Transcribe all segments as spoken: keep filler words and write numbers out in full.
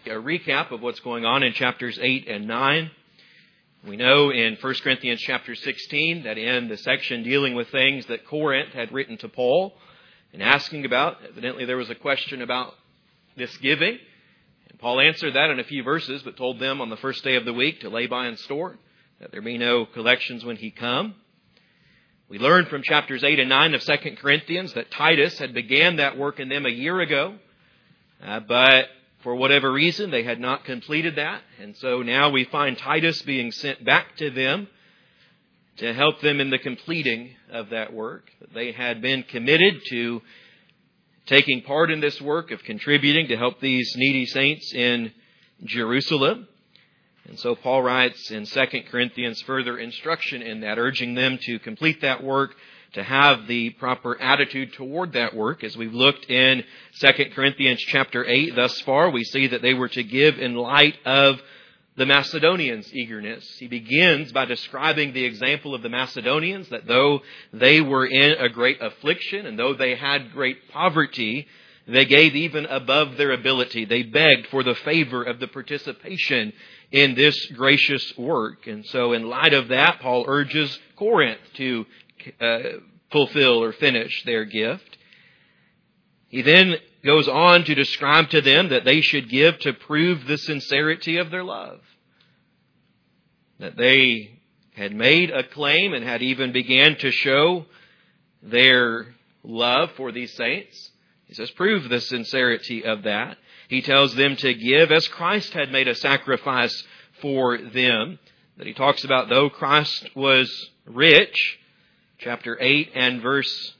a recap of what's going on in chapters eight and nine. We know in First Corinthians chapter sixteen that in the section dealing with things that Corinth had written to Paul and asking about, evidently there was a question about this giving. And Paul answered that in a few verses, but told them on the first day of the week to lay by and store, that there be no collections when he come. We learned from chapters eight and nine of Second Corinthians that Titus had began that work in them a year ago, uh, but for whatever reason they had not completed that. And so now we find Titus being sent back to them to help them in the completing of that work. They had been committed to taking part in this work of contributing to help these needy saints in Jerusalem. And so Paul writes in Second Corinthians further instruction in that, urging them to complete that work, to have the proper attitude toward that work. As we've looked in Second Corinthians chapter eight thus far, we see that they were to give in light of the Macedonians' eagerness. He begins by describing the example of the Macedonians, that though they were in a great affliction and though they had great poverty, they gave even above their ability. They begged for the favor of the participation in this gracious work. And so in light of that, Paul urges Corinth to uh, fulfill or finish their gift. He then goes on to describe to them that they should give to prove the sincerity of their love. That they had made a claim and had even began to show their love for these saints. He says, prove the sincerity of that. He tells them to give as Christ had made a sacrifice for them. That he talks about, though Christ was rich, chapter eight and verse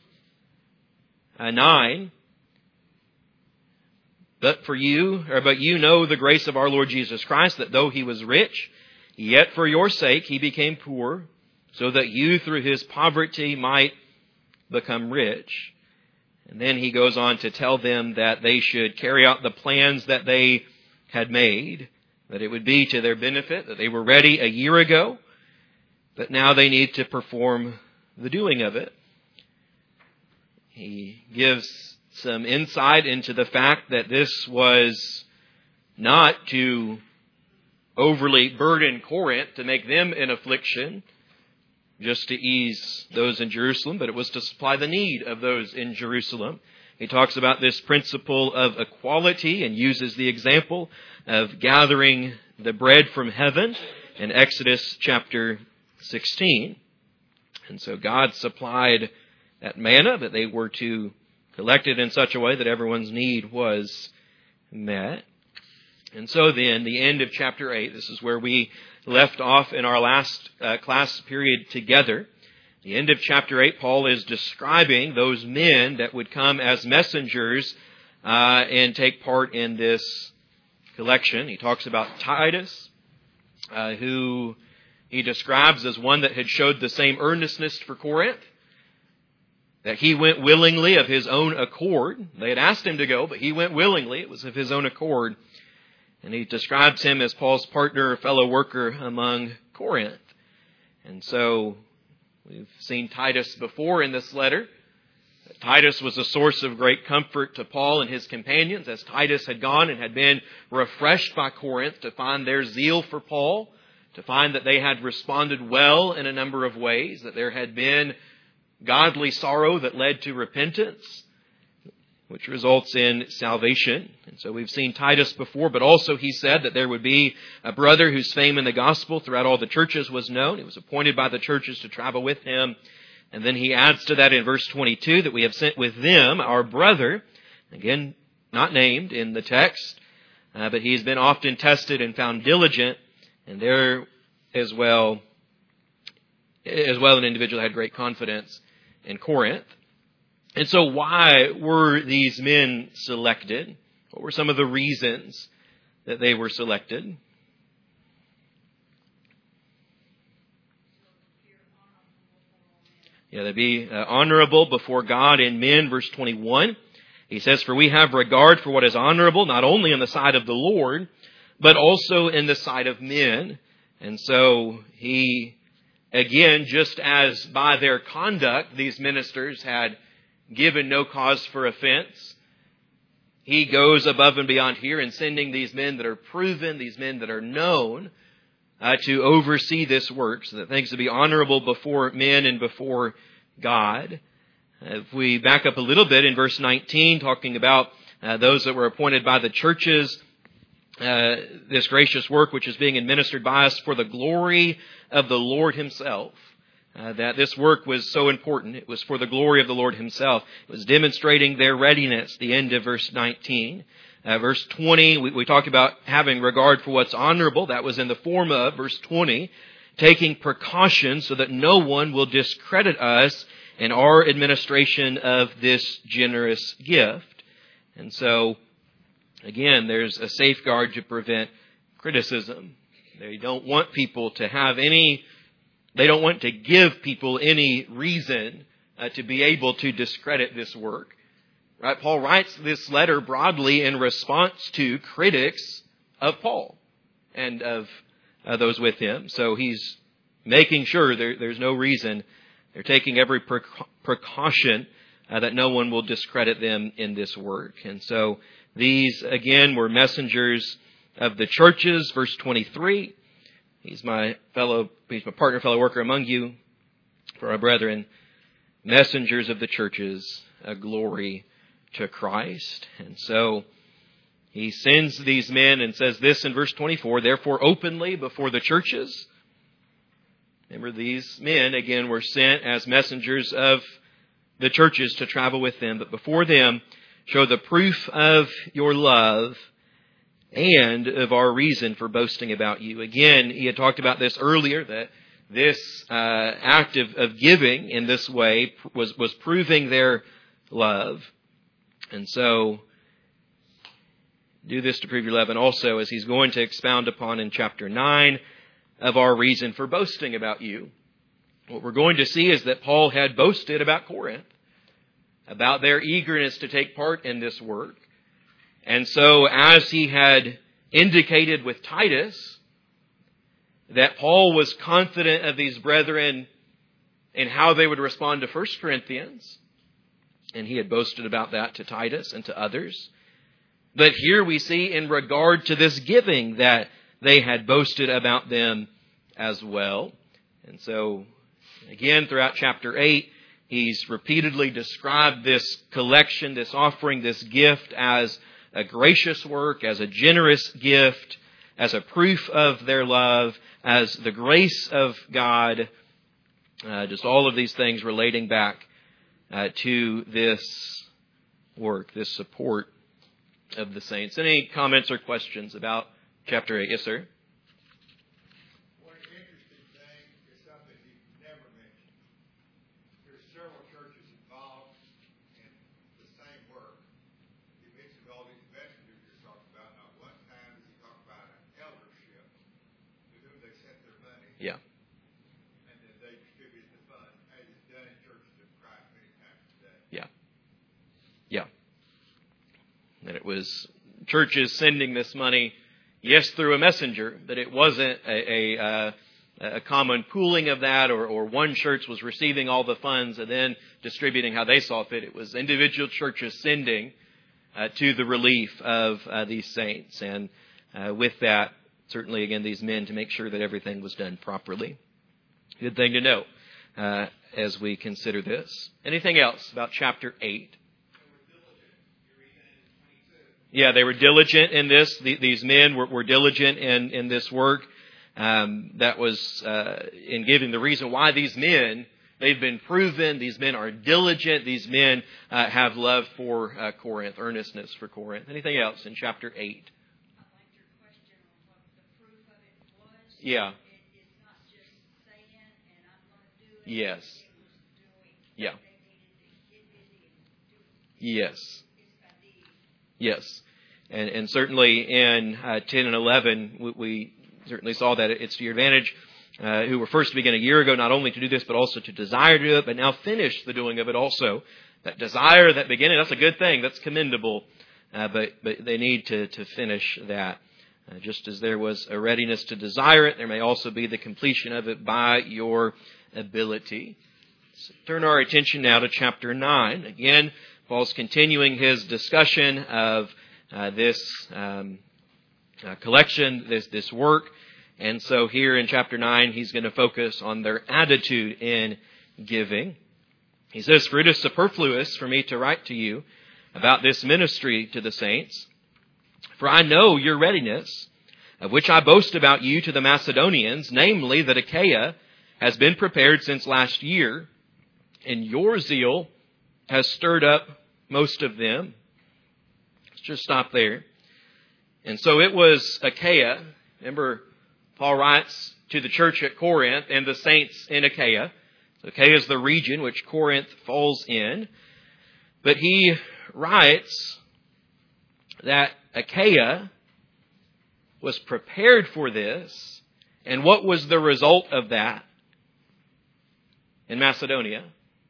nine. But for you, or but you know the grace of our Lord Jesus Christ, that though he was rich, yet for your sake he became poor, so that you through his poverty might become rich. And then he goes on to tell them that they should carry out the plans that they had made, that it would be to their benefit, that they were ready a year ago, but now they need to perform the doing of it. He gives some insight into the fact that this was not to overly burden Corinth, to make them in affliction, just to ease those in Jerusalem, but it was to supply the need of those in Jerusalem. He talks about this principle of equality and uses the example of gathering the bread from heaven in Exodus chapter sixteen. And so God supplied that manna, that they were to collect it in such a way that everyone's need was met. And so then, the end of chapter eight, this is where we left off in our last uh, class period together. The end of chapter eight, Paul is describing those men that would come as messengers uh, and take part in this collection. He talks about Titus, uh, who he describes as one that had showed the same earnestness for Corinth, that he went willingly of his own accord. They had asked him to go, but he went willingly. It was of his own accord. And he describes him as Paul's partner, fellow worker among Corinth. And so we've seen Titus before in this letter. Titus was a source of great comfort to Paul and his companions, as Titus had gone and had been refreshed by Corinth to find their zeal for Paul, to find that they had responded well in a number of ways, that there had been godly sorrow that led to repentance, which results in salvation. And so we've seen Titus before, but also he said that there would be a brother whose fame in the gospel throughout all the churches was known. He was appointed by the churches to travel with him. And then he adds to that in verse twenty-two that we have sent with them our brother, again, not named in the text, uh, but he's been often tested and found diligent, and there as well, as well an individual had great confidence in Corinth. And so why were these men selected? What were some of the reasons that they were selected? Yeah, they'd be uh, honorable before God and men. Verse twenty-one, he says, for we have regard for what is honorable, not only in the sight of the Lord, but also in the sight of men. And so he, again, just as by their conduct, these ministers had given no cause for offense, he goes above and beyond here in sending these men that are proven, these men that are known, uh, to oversee this work so that things will be honorable before men and before God. If we back up a little bit in verse nineteen, talking about uh, those that were appointed by the churches, uh, this gracious work which is being administered by us for the glory of the Lord Himself. Uh, that this work was so important. It was for the glory of the Lord Himself. It was demonstrating their readiness, the end of verse nineteen. Uh, verse twenty, we, we talked about having regard for what's honorable. That was in the form of, verse twenty, taking precautions so that no one will discredit us in our administration of this generous gift. And so, again, there's a safeguard to prevent criticism. They don't want people to have any, they don't want to give people any reason uh, to be able to discredit this work. Right? Paul writes this letter broadly in response to critics of Paul and of uh, those with him. So he's making sure there, there's no reason. They're taking every precaution uh, that no one will discredit them in this work. And so these, again, were messengers of the churches. Verse twenty-three, he's my fellow, he's my partner, fellow worker among you, for our brethren, messengers of the churches, a glory to Christ. And so he sends these men and says this in verse twenty-four, therefore openly before the churches. Remember, these men, again, were sent as messengers of the churches to travel with them. But before them, show the proof of your love and of our reason for boasting about you. Again, he had talked about this earlier, that this uh, act of, of giving in this way was, was proving their love. And so, do this to prove your love. And also, as he's going to expound upon in chapter nine, of our reason for boasting about you. What we're going to see is that Paul had boasted about Corinth, about their eagerness to take part in this work. And so as he had indicated with Titus, that Paul was confident of these brethren in how they would respond to First Corinthians, and he had boasted about that to Titus and to others. But here we see in regard to this giving that they had boasted about them as well. And so, again, throughout chapter eight, he's repeatedly described this collection, this offering, this gift as a gracious work, as a generous gift, as a proof of their love, as the grace of God, uh, just all of these things relating back uh, to this work, this support of the saints. Any comments or questions about chapter eight? Yes, sir. One interesting thing is something you've never mentioned. There's several churches involved in the same work. You mentioned all these messengers you're talking about. Not one time did you talk about an eldership to whom they sent their money. Yeah. And then they distributed the funds, as is done in churches of Christ many times today. Yeah. Yeah. And it was churches sending this money, yes, through a messenger, but it wasn't a, a, uh, a common pooling of that, or, or one church was receiving all the funds and then distributing how they saw fit. It was individual churches sending uh, to the relief of uh, these saints. And uh, with that, certainly, again, these men to make sure that everything was done properly. Good thing to know uh, as we consider this. Anything else about chapter eight? Yeah, they were diligent in this. The, these men were, were diligent in, in this work. Um, that was uh, in giving the reason why these men, they've been proven. These men are diligent. These men uh, have love for uh, Corinth, earnestness for Corinth. Anything else in chapter eight? I liked your question on what the proof of it was. Yeah. It, it's not just saying, and I'm going to do it. Yes. It was doing. Yeah. They needed to get busy and do it. Yes. It's Yes. And, and certainly in uh, ten and eleven, we, we certainly saw that it's to your advantage, uh, who were first to begin a year ago, not only to do this, but also to desire to do it, but now finish the doing of it also. That desire, that beginning, that's a good thing. That's commendable. Uh, but, but they need to, to finish that. Uh, just as there was a readiness to desire it, there may also be the completion of it by your ability. So turn our attention now to chapter nine. Again, Paul's continuing his discussion of uh, this um, uh, collection, this, this work. And so here in chapter nine, he's going to focus on their attitude in giving. He says, "For it is superfluous for me to write to you about this ministry to the saints. For I know your readiness, of which I boast about you to the Macedonians, namely that Achaia has been prepared since last year, and your zeal has stirred up most of them." Let's just stop there. And so it was Achaia. Remember, Paul writes to the church at Corinth and the saints in Achaia. So Achaia is the region which Corinth falls in. But he writes that Achaia was prepared for this. And what was the result of that in Macedonia?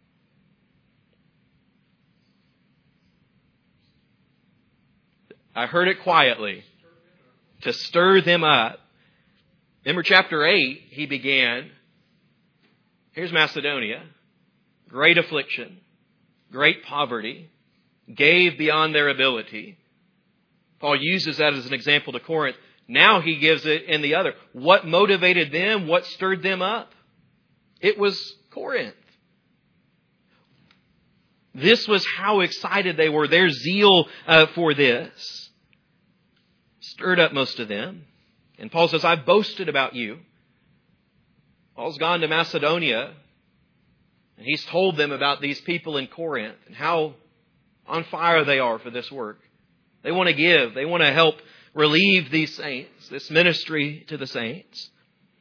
I heard it quietly. To stir them up. Remember chapter eight, he began, here's Macedonia, great affliction, great poverty, gave beyond their ability. Paul uses that as an example to Corinth. Now he gives it in the other. What motivated them? What stirred them up? It was Corinth. This was how excited they were. Their zeal uh, for this stirred up most of them. And Paul says, "I've boasted about you." Paul's gone to Macedonia, and he's told them about these people in Corinth and how on fire they are for this work. They want to give. They want to help relieve these saints, this ministry to the saints.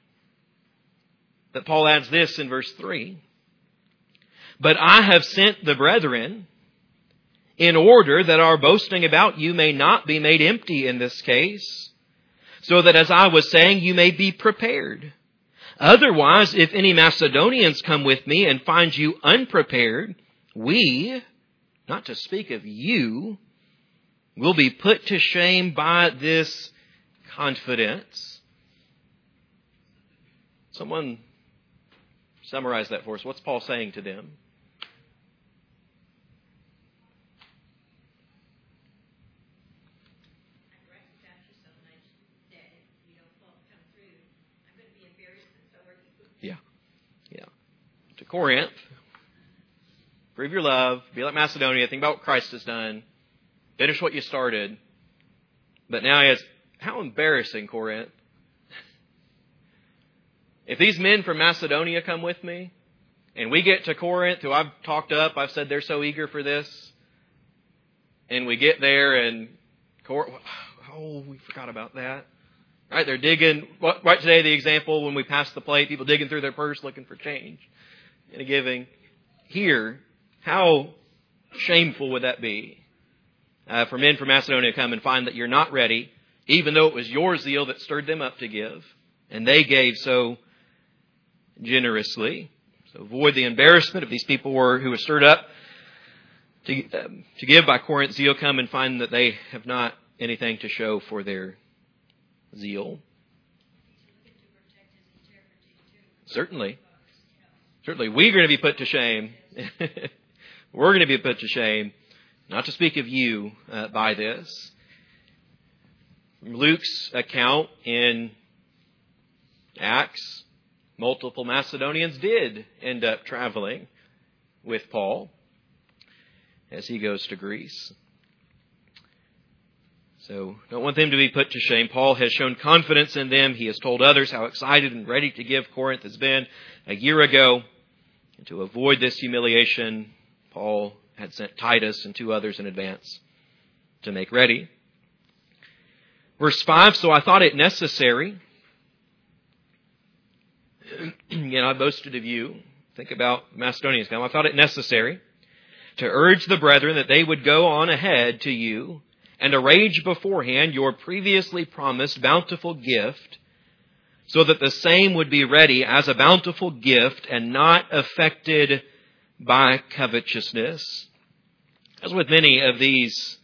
But Paul adds this in verse three. "But I have sent the brethren in order that our boasting about you may not be made empty in this case, so that, as I was saying, you may be prepared. Otherwise, if any Macedonians come with me and find you unprepared, we, not to speak of you, will be put to shame by this confidence." Someone summarize that for us. What's Paul saying to them? Yeah. Yeah. To Corinth, prove your love, be like Macedonia, think about what Christ has done, finish what you started. But now he has, how embarrassing, Corinth. If these men from Macedonia come with me, and we get to Corinth, who I've talked up, I've said they're so eager for this, and we get there and, oh, we forgot about that. Right, they're digging, right today the example when we pass the plate, people digging through their purse looking for change and giving. Here, how shameful would that be uh, for men from Macedonia to come and find that you're not ready, even though it was your zeal that stirred them up to give, and they gave so generously. So avoid the embarrassment of these people were, who were stirred up to, um, to give by Corinth's zeal, come and find that they have not anything to show for their zeal. Certainly. Certainly. We're going to be put to shame. We're going to be put to shame. Not to speak of you uh, by this. From Luke's account in Acts, multiple Macedonians did end up traveling with Paul as he goes to Greece. So don't want them to be put to shame. Paul has shown confidence in them. He has told others how excited and ready to give Corinth has been a year ago. And to avoid this humiliation, Paul had sent Titus and two others in advance to make ready. Verse five, "So I thought it necessary." Again, I boasted of you. Think about Macedonians. I thought it necessary to urge the brethren that they would go on ahead to you and arrange beforehand your previously promised bountiful gift, so that the same would be ready as a bountiful gift and not affected by covetousness. As with many of these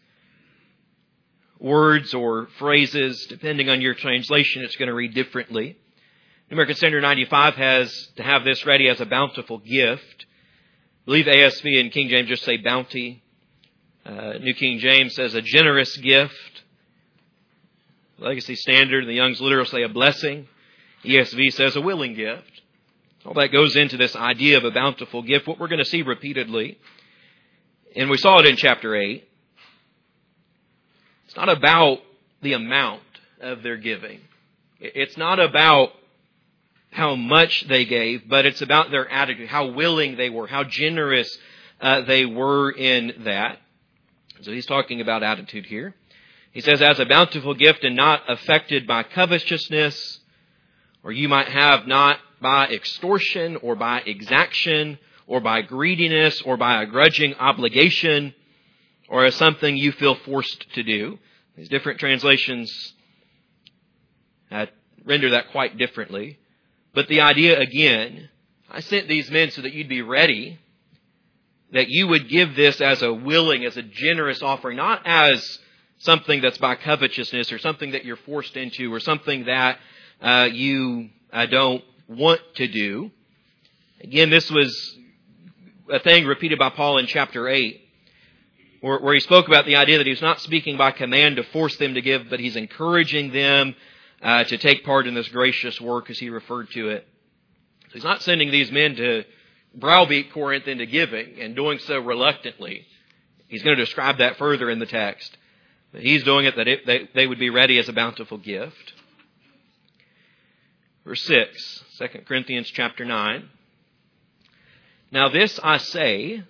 words or phrases, depending on your translation, it's going to read differently. The American Standard ninety-five has to have this ready as a bountiful gift. I believe A S V and King James just say bounty. Uh, New King James says a generous gift. Legacy Standard and the Young's Literal say a blessing. E S V says a willing gift. All that goes into this idea of a bountiful gift, what we're going to see repeatedly. And we saw it in chapter eight. It's not about the amount of their giving. It's not about how much they gave, but it's about their attitude, how willing they were, how generous uh, they were in that. So he's talking about attitude here. He says, as a bountiful gift and not affected by covetousness, or you might have not by extortion or by exaction or by greediness or by a grudging obligation or as something you feel forced to do. These different translations uh, render that quite differently. But the idea again, I sent these men so that you'd be ready, that you would give this as a willing, as a generous offering, not as something that's by covetousness or something that you're forced into or something that uh, you uh, don't want to do. Again, this was a thing repeated by Paul in chapter eight, where, where he spoke about the idea that he was not speaking by command to force them to give, but he's encouraging them uh, to take part in this gracious work, as he referred to it. So he's not sending these men to browbeat Corinth into giving and doing so reluctantly. He's going to describe that further in the text. But he's doing it that it, they, they would be ready as a bountiful gift. Verse six, Second Corinthians chapter nine. Now this I say,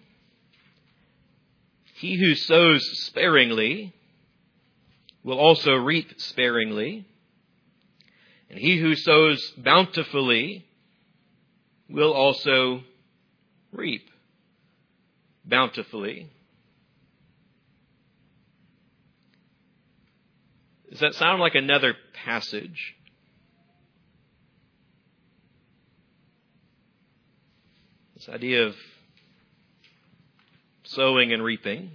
he who sows sparingly will also reap sparingly, and he who sows bountifully will also reap bountifully. Does that sound like another passage? This idea of sowing and reaping.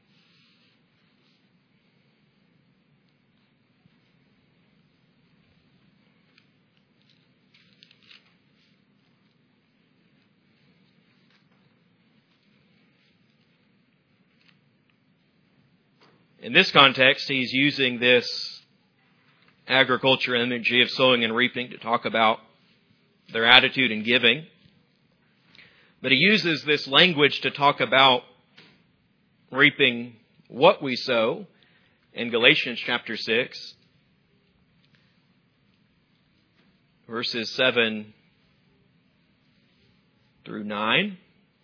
In this context, he's using this agriculture imagery of sowing and reaping to talk about their attitude in giving. But he uses this language to talk about reaping what we sow in Galatians chapter six, verses seven through nine.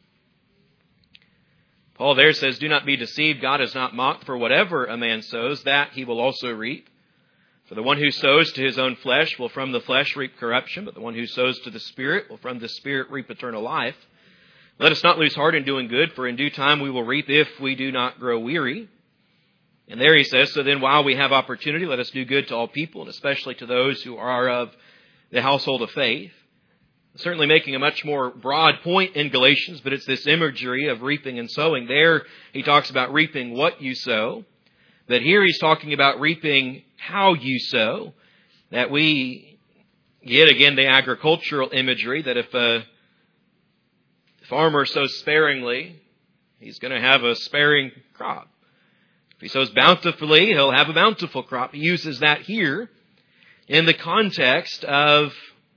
Paul there says, do not be deceived. God is not mocked, for whatever a man sows, that he will also reap. For the one who sows to his own flesh will from the flesh reap corruption, but the one who sows to the Spirit will from the Spirit reap eternal life. Let us not lose heart in doing good, for in due time we will reap if we do not grow weary. And there he says, so then while we have opportunity, let us do good to all people, and especially to those who are of the household of faith. Certainly making a much more broad point in Galatians, but it's this imagery of reaping and sowing. There he talks about reaping what you sow. But here he's talking about reaping how you sow. That we get, again, the agricultural imagery that if a farmer sows sparingly, he's going to have a sparing crop. If he sows bountifully, he'll have a bountiful crop. He uses that here in the context of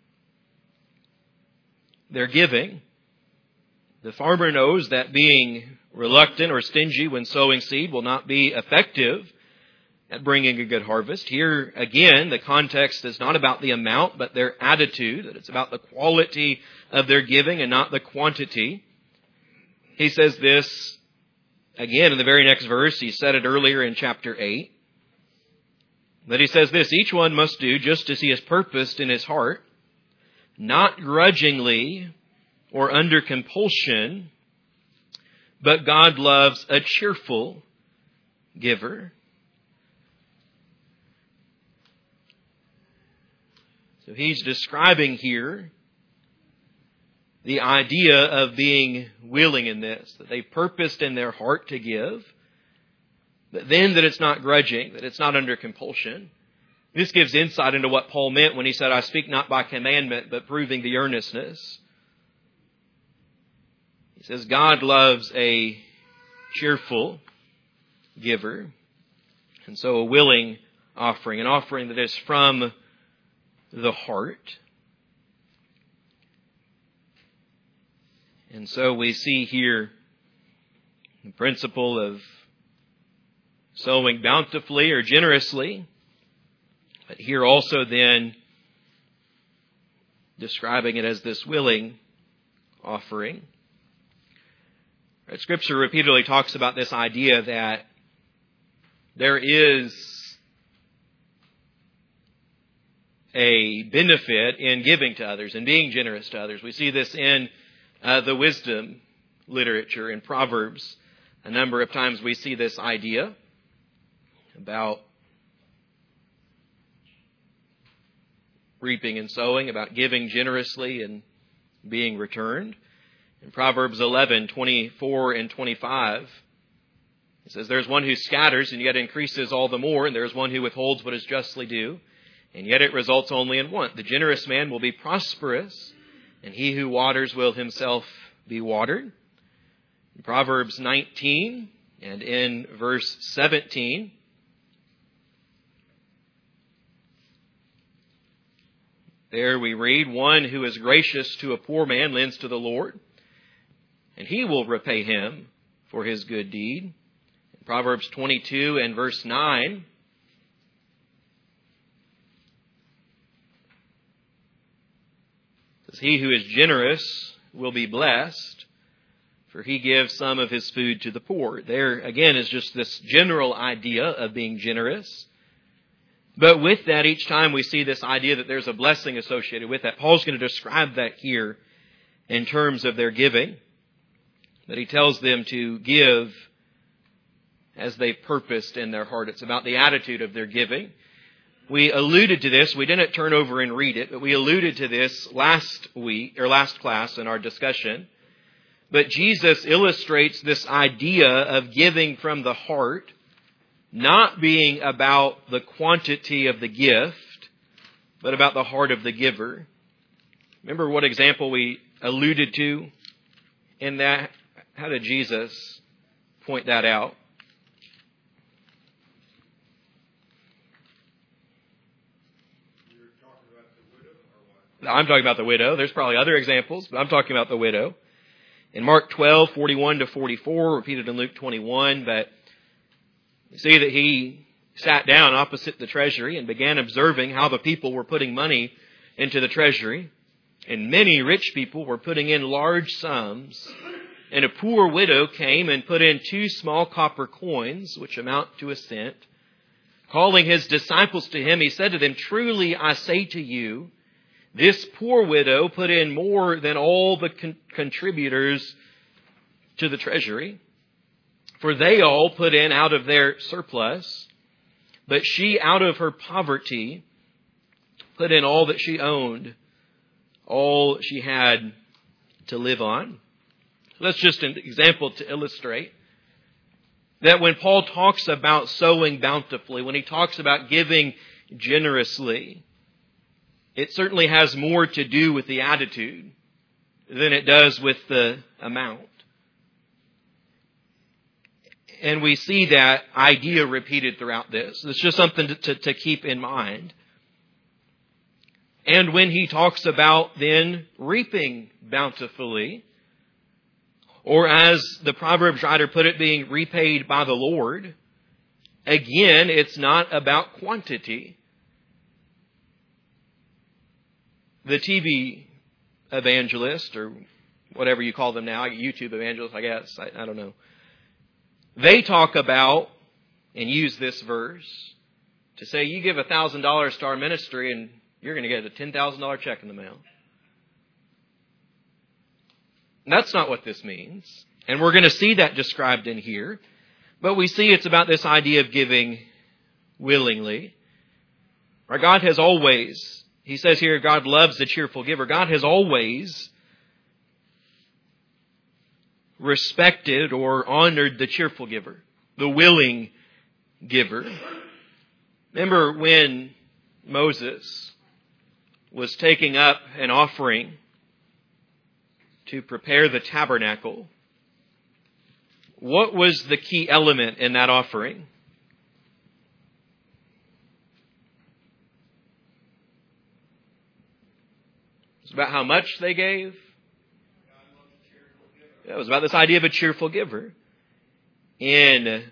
their giving. The farmer knows that being reluctant or stingy when sowing seed will not be effective at bringing a good harvest. Here, again, the context is not about the amount, but their attitude, that it's about the quality of their giving and not the quantity. He says this, again, in the very next verse. He said it earlier in chapter eight. That he says this, each one must do just as he has purposed in his heart, not grudgingly or under compulsion, but God loves a cheerful giver. So he's describing here the idea of being willing in this, that they purposed in their heart to give, but then that it's not grudging, that it's not under compulsion. This gives insight into what Paul meant when he said, I speak not by commandment, but proving the earnestness. He says, God loves a cheerful giver. And so a willing offering, an offering that is from the heart. And so we see here the principle of sowing bountifully or generously, but here also then describing it as this willing offering. Scripture repeatedly talks about this idea that there is a benefit in giving to others and being generous to others. We see this in uh, the wisdom literature in Proverbs. A number of times we see this idea about reaping and sowing, about giving generously and being returned. In Proverbs eleven, twenty-four and twenty-five, it says, "There's one who scatters and yet increases all the more, and there's one who withholds what is justly due, and yet it results only in want. The generous man will be prosperous, and he who waters will himself be watered." In Proverbs nineteen and in verse seventeen, there we read, "One who is gracious to a poor man lends to the Lord, and he will repay him for his good deed." In Proverbs twenty-two and verse nine, it says, "He who is generous will be blessed, for he gives some of his food to the poor." There again is just this general idea of being generous. But with that, each time we see this idea that there's a blessing associated with that. Paul's going to describe that here in terms of their giving. That he tells them to give as they purposed in their heart. It's about the attitude of their giving. We alluded to this. We didn't turn over and read it, but we alluded to this last week or last class in our discussion. But Jesus illustrates this idea of giving from the heart not being about the quantity of the gift, but about the heart of the giver. Remember what example we alluded to in that? How did Jesus point that out? You're talking about the widow or what? I'm talking about the widow. There's probably other examples, but I'm talking about the widow. In Mark twelve, forty-one to forty-four, repeated in Luke twenty-one, but you see that he sat down opposite the treasury and began observing how the people were putting money into the treasury. And many rich people were putting in large sums. And a poor widow came and put in two small copper coins, which amount to a cent. Calling his disciples to him, he said to them, "Truly I say to you, this poor widow put in more than all the con- contributors to the treasury. For they all put in out of their surplus, but she out of her poverty put in all that she owned, all she had to live on." That's just an example to illustrate that when Paul talks about sowing bountifully, when he talks about giving generously, it certainly has more to do with the attitude than it does with the amount. And we see that idea repeated throughout this. It's just something to, to, to keep in mind. And when he talks about then reaping bountifully, or as the Proverbs writer put it, being repaid by the Lord, again, it's not about quantity. The T V evangelist, or whatever you call them now, YouTube evangelist, I guess, I, I don't know. They talk about and use this verse to say, you give one thousand dollars to our ministry and you're going to get a ten thousand dollars check in the mail. And that's not what this means. And we're going to see that described in here. But we see it's about this idea of giving willingly. Our God has always, he says here, God loves the cheerful giver. God has always respected or honored the cheerful giver, the willing giver. Remember when Moses was taking up an offering to prepare the tabernacle, what was the key element in that offering? It's about how much they gave. It was about this idea of a cheerful giver. In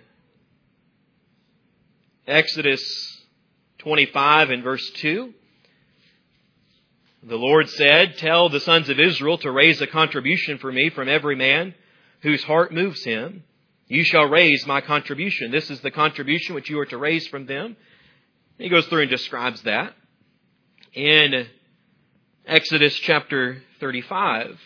Exodus twenty-five and verse two, the Lord said, "Tell the sons of Israel to raise a contribution for me from every man whose heart moves him. You shall raise my contribution." This is the contribution which you are to raise from them. He goes through and describes that. In Exodus chapter thirty-five,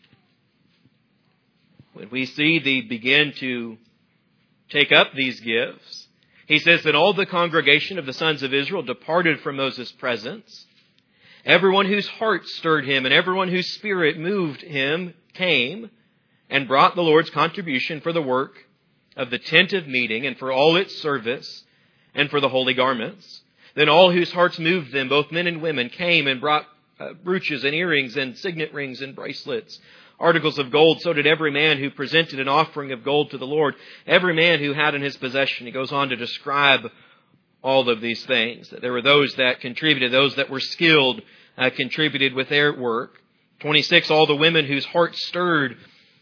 when we see they begin to take up these gifts, he says that all the congregation of the sons of Israel departed from Moses' presence. Everyone whose heart stirred him and everyone whose spirit moved him came and brought the Lord's contribution for the work of the tent of meeting and for all its service and for the holy garments. Then all whose hearts moved them, both men and women, came and brought uh, brooches and earrings and signet rings and bracelets, articles of gold. So did every man who presented an offering of gold to the Lord, every man who had in his possession. He goes on to describe all of these things. There were those that contributed, those that were skilled, uh, contributed with their work. twenty-six, all the women whose hearts stirred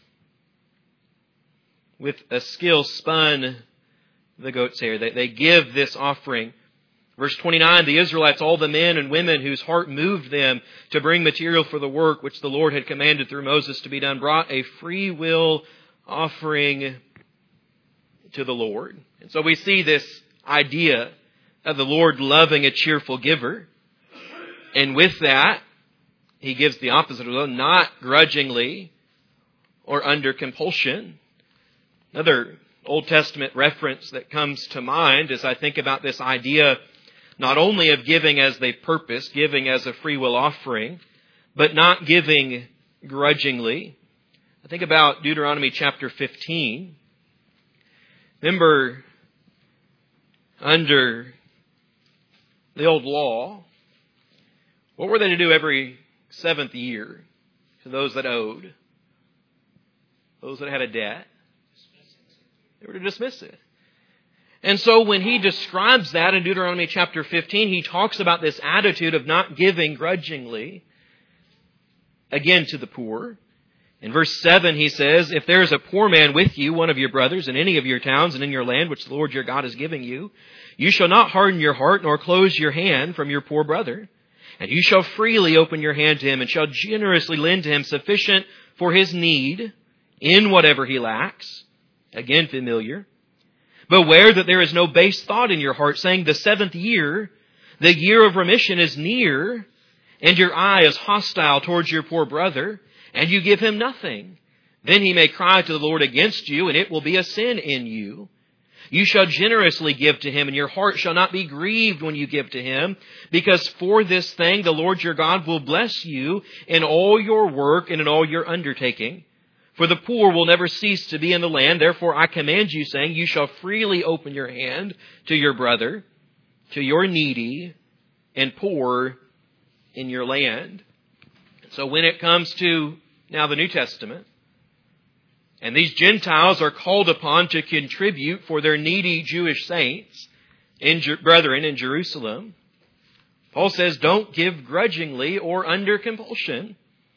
with a skill spun the goat's hair. They, they give this offering. Verse twenty-nine, the Israelites, all the men and women whose heart moved them to bring material for the work which the Lord had commanded through Moses to be done, brought a free will offering to the Lord. And so we see this idea of the Lord loving a cheerful giver. And with that, He gives the opposite of not grudgingly or under compulsion. Another Old Testament reference that comes to mind as I think about this idea not only of giving as they purpose, giving as a free will offering, but not giving grudgingly. I think about Deuteronomy chapter fifteen. Remember, under the old law, what were they to do every seventh year to those that owed? Those that had a debt? They were to dismiss it. And so when he describes that in Deuteronomy chapter fifteen, he talks about this attitude of not giving grudgingly, again to the poor. In verse seven he says, if there is a poor man with you, one of your brothers, in any of your towns and in your land, which the Lord your God is giving you, you shall not harden your heart nor close your hand from your poor brother. And you shall freely open your hand to him and shall generously lend to him sufficient for his need in whatever he lacks. Again, familiar. Beware that there is no base thought in your heart, saying the seventh year, the year of remission is near, and your eye is hostile towards your poor brother, and you give him nothing. Then he may cry to the Lord against you, and it will be a sin in you. You shall generously give to him, and your heart shall not be grieved when you give to him, because for this thing the Lord your God will bless you in all your work and in all your undertaking. For the poor will never cease to be in the land. Therefore I command you, saying, you shall freely open your hand to your brother, to your needy, and poor in your land. So when it comes to now the New Testament, and these Gentiles are called upon to contribute for their needy Jewish saints, in brethren in Jerusalem, Paul says, don't give grudgingly or under compulsion.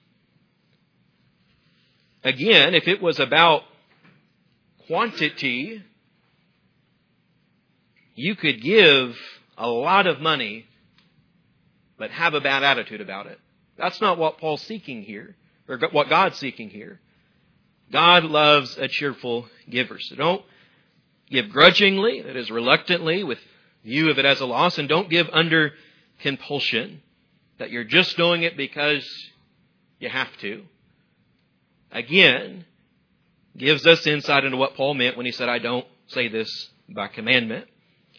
Again, if it was about quantity, you could give a lot of money, but have a bad attitude about it. That's not what Paul's seeking here, or what God's seeking here. God loves a cheerful giver. So don't give grudgingly, that is reluctantly, with view of it as a loss, and don't give under compulsion, that you're just doing it because you have to. Again, gives us insight into what Paul meant when he said, I don't say this by commandment.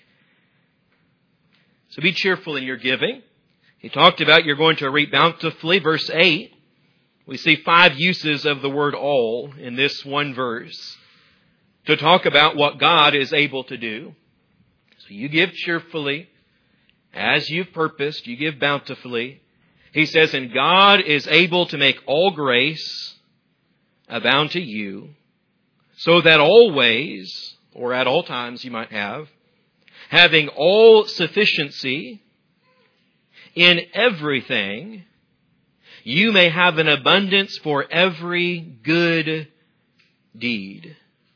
So be cheerful in your giving. He talked about you're going to reap bountifully. Verse eight, we see five uses of the word all in this one verse to talk about what God is able to do. So you give cheerfully, as you've purposed, you give bountifully. He says, and God is able to make all grace abound to you, so that always, or at all times you might have, having all sufficiency in everything, you may have an abundance for every good deed.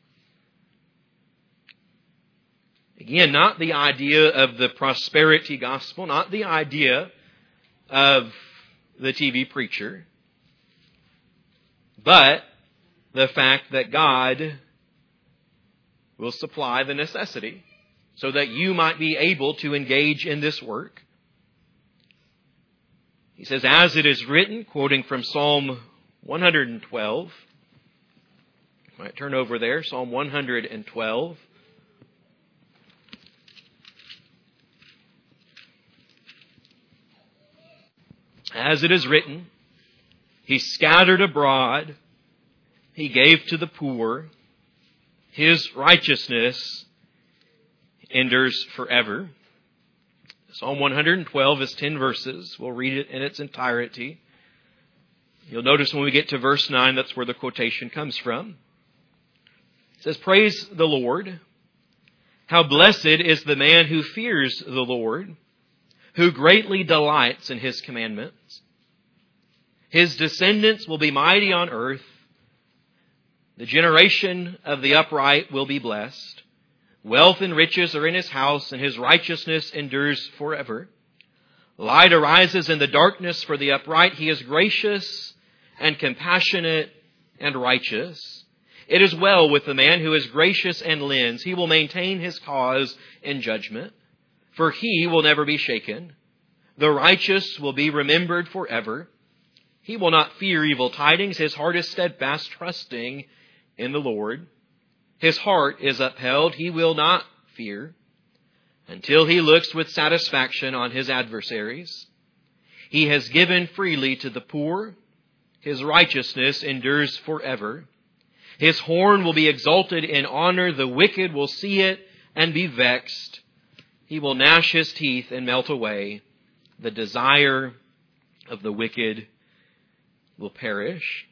Again, not the idea of the prosperity gospel, not the idea of the T V preacher, but the fact that God will supply the necessity so that you might be able to engage in this work. He says, as it is written, quoting from Psalm one twelve. You might turn over there, Psalm one twelve. As it is written, He scattered abroad, He gave to the poor, His righteousness endures forever. Psalm one twelve is ten verses. We'll read it in its entirety. You'll notice when we get to verse nine, that's where the quotation comes from. It says, praise the Lord. How blessed is the man who fears the Lord, who greatly delights in His commandments. His descendants will be mighty on earth. The generation of the upright will be blessed. Wealth and riches are in His house, and His righteousness endures forever. Light arises in the darkness for the upright. He is gracious and compassionate and righteous. It is well with the man who is gracious and lends. He will maintain his cause in judgment, for he will never be shaken. The righteous will be remembered forever. He will not fear evil tidings. His heart is steadfast, trusting in the Lord. His heart is upheld. He will not fear until he looks with satisfaction on his adversaries. He has given freely to the poor. His righteousness endures forever. His horn will be exalted in honor. The wicked will see it and be vexed. He will gnash his teeth and melt away. The desire of the wicked will perish.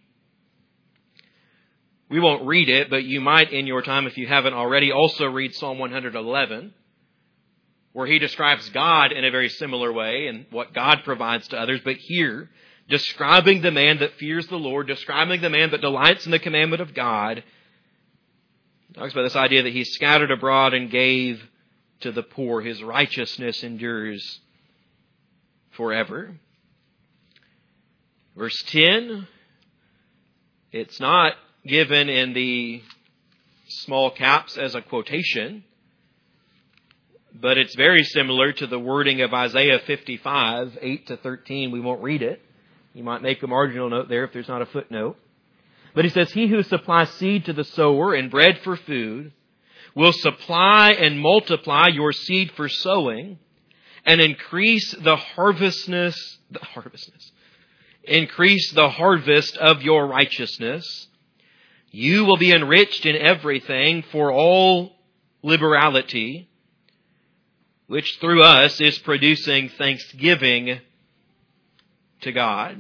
We won't read it, but you might in your time, if you haven't already, also read Psalm one eleven, where he describes God in a very similar way and what God provides to others. But here, describing the man that fears the Lord, describing the man that delights in the commandment of God, he talks about this idea that He scattered abroad and gave to the poor. His righteousness endures forever. Verse ten, it's not given in the small caps as a quotation, but it's very similar to the wording of Isaiah fifty-five, eight to thirteen. We won't read it. You might make a marginal note there if there's not a footnote. But he says, He who supplies seed to the sower and bread for food will supply and multiply your seed for sowing and increase the harvestness, the harvestness, increase the harvest of your righteousness. You will be enriched in everything for all liberality, which through us is producing thanksgiving to God.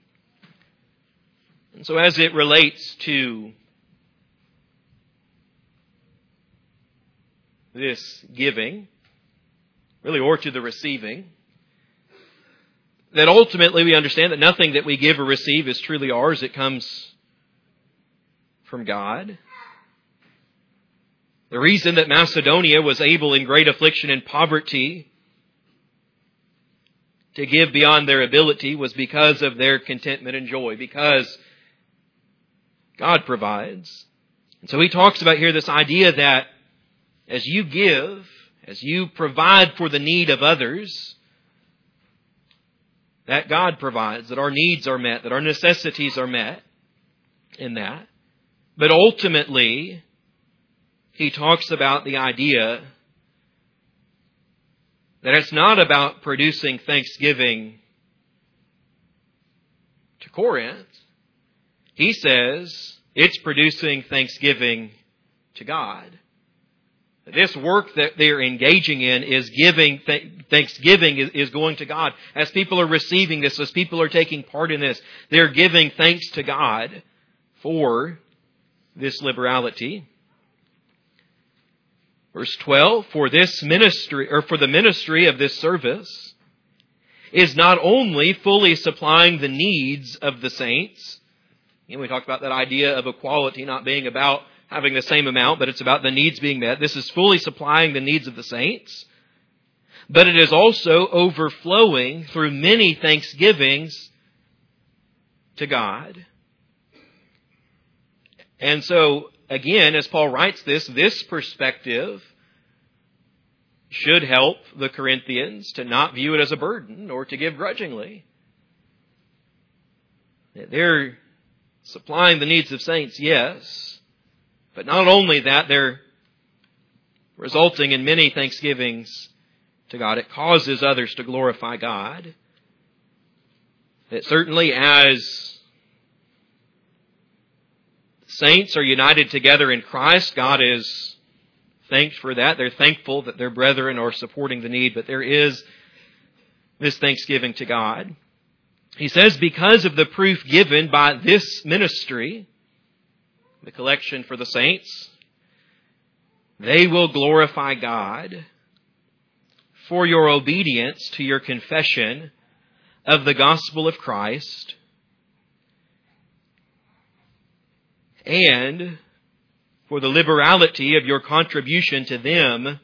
And so as it relates to this giving, really, or to the receiving, that ultimately we understand that nothing that we give or receive is truly ours. It comes from God. The reason that Macedonia was able in great affliction and poverty to give beyond their ability was because of their contentment and joy, because God provides. And so he talks about here this idea that as you give, as you provide for the need of others, that God provides, that our needs are met, that our necessities are met in that. But ultimately, he talks about the idea that it's not about producing thanksgiving to Corinth. He says it's producing thanksgiving to God. This work that they're engaging in is giving, th- thanksgiving is, is going to God. As people are receiving this, as people are taking part in this, they're giving thanks to God for this liberality. Verse twelve, for this ministry, or for the ministry of this service is not only fully supplying the needs of the saints. And we talked about that idea of equality not being about having the same amount, but it's about the needs being met. This is fully supplying the needs of the saints. But it is also overflowing through many thanksgivings to God. And so, again, as Paul writes this, this perspective should help the Corinthians to not view it as a burden or to give grudgingly. They're supplying the needs of saints, yes. But not only that, they're resulting in many thanksgivings to God. It causes others to glorify God. That certainly as saints are united together in Christ, God is thanked for that. They're thankful that their brethren are supporting the need, but there is this thanksgiving to God. He says, because of the proof given by this ministry, the collection for the saints, they will glorify God for your obedience to your confession of the gospel of Christ and for the liberality of your contribution to them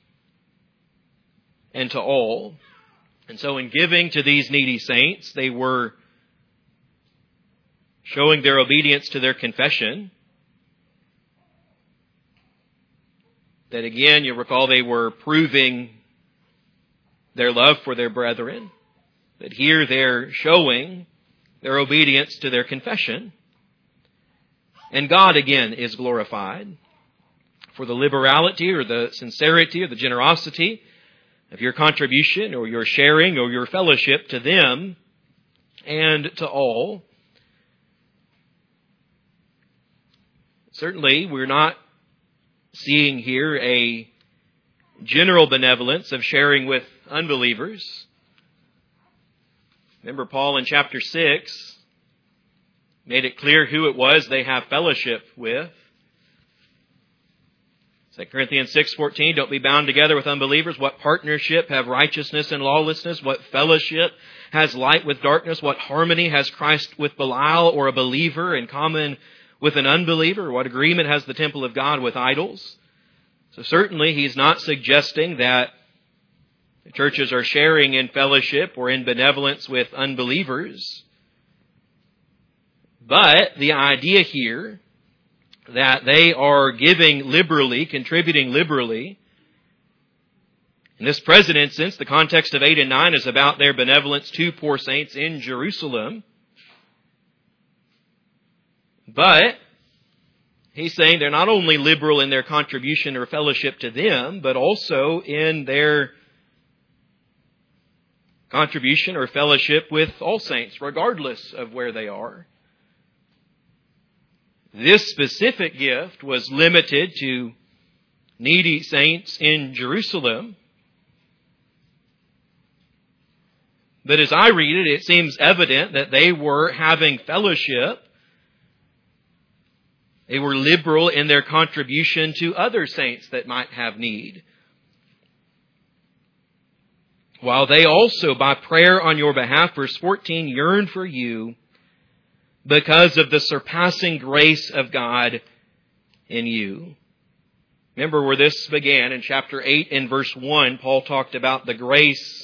and to all. And so in giving to these needy saints, they were showing their obedience to their confession. That again, you recall they were proving their love for their brethren. That here they're showing their obedience to their confession. And God again is glorified for the liberality or the sincerity or the generosity of your contribution or your sharing or your fellowship to them and to all. Certainly, we're not seeing here a general benevolence of sharing with unbelievers. Remember Paul in chapter six made it clear who it was they have fellowship with. Second Corinthians six fourteen, don't be bound together with unbelievers. What partnership have righteousness and lawlessness? What fellowship has light with darkness? What harmony has Christ with Belial or a believer in common with an unbeliever? What agreement has the temple of God with idols? So certainly he's not suggesting that the churches are sharing in fellowship or in benevolence with unbelievers. But the idea here that they are giving liberally, contributing liberally. In this present instance, the context of eight and nine is about their benevolence to poor saints in Jerusalem. But he's saying they're not only liberal in their contribution or fellowship to them, but also in their contribution or fellowship with all saints, regardless of where they are. This specific gift was limited to needy saints in Jerusalem. But as I read it, it seems evident that they were having fellowship. They were liberal in their contribution to other saints that might have need. While they also, by prayer on your behalf, verse fourteen, yearn for you because of the surpassing grace of God in you. Remember where this began in chapter eight and verse one, Paul talked about the grace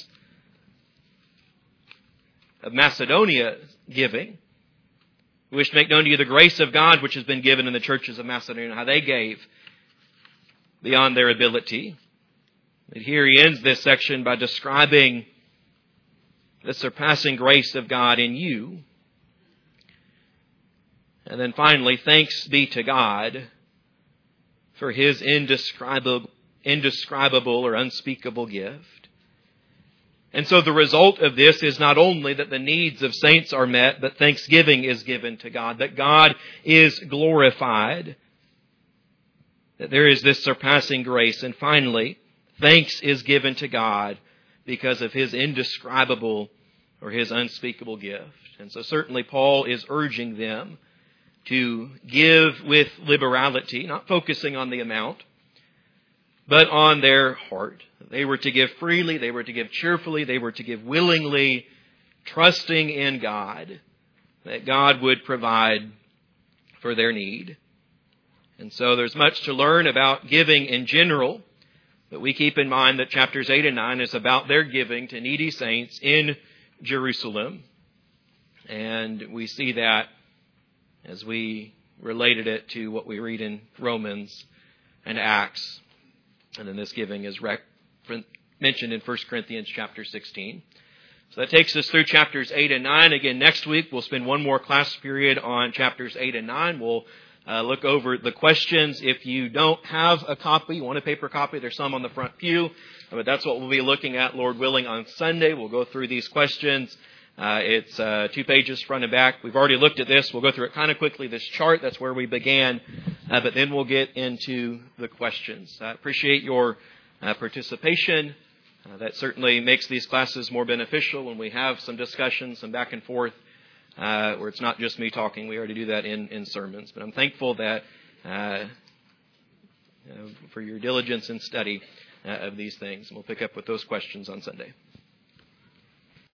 of Macedonia giving. We wish to make known to you the grace of God which has been given in the churches of Macedonia, how they gave beyond their ability. But here he ends this section by describing the surpassing grace of God in you. And then finally, thanks be to God for His indescribable, indescribable or unspeakable gift. And so the result of this is not only that the needs of saints are met, but thanksgiving is given to God, that God is glorified, that there is this surpassing grace. And finally, thanks is given to God because of His indescribable or His unspeakable gift. And so certainly Paul is urging them to give with liberality, not focusing on the amount, but on their heart. They were to give freely, they were to give cheerfully, they were to give willingly, trusting in God, that God would provide for their need. And so there's much to learn about giving in general, but we keep in mind that chapters eight and nine is about their giving to needy saints in Jerusalem. And we see that as we related it to what we read in Romans and Acts. And then this giving is rec- mentioned in First Corinthians chapter sixteen. So that takes us through chapters eight and nine. Again, next week we'll spend one more class period on chapters eight and nine. We'll uh, look over the questions. If you don't have a copy, you want a paper copy, there's some on the front pew. But that's what we'll be looking at, Lord willing, on Sunday. We'll go through these questions. Uh, it's uh, two pages front and back. We've already looked at this. We'll go through it kind of quickly, this chart. That's where we began. Uh, but then we'll get into the questions. I appreciate your uh, participation. Uh, that certainly makes these classes more beneficial when we have some discussion, some back and forth, uh, where it's not just me talking. We already do that in, in sermons. But I'm thankful that uh, uh, for your diligence and study uh, of these things. And we'll pick up with those questions on Sunday.